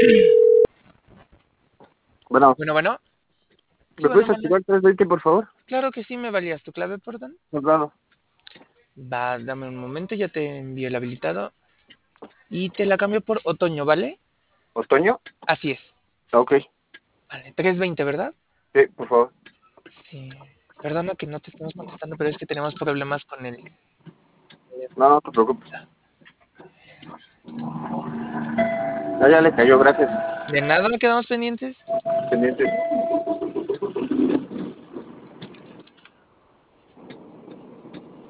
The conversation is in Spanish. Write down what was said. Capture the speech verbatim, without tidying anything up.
Bueno, Bueno, bueno. ¿Qué ¿me onda, puedes mana? activar trescientos veinte, por favor? Claro que sí, me valías tu clave, perdón. Soldado. Va, dame un momento, ya te envío el habilitado. Y te la cambio por otoño, ¿vale? ¿Otoño? Así es. Ok. Vale, trescientos veinte, ¿verdad? Sí, por favor. Sí. Perdona que no te estemos contestando, pero es que tenemos problemas con el No, teléfono. no te preocupes. Ya, ya le cayó, gracias. De nada, quedamos pendientes. Pendiente.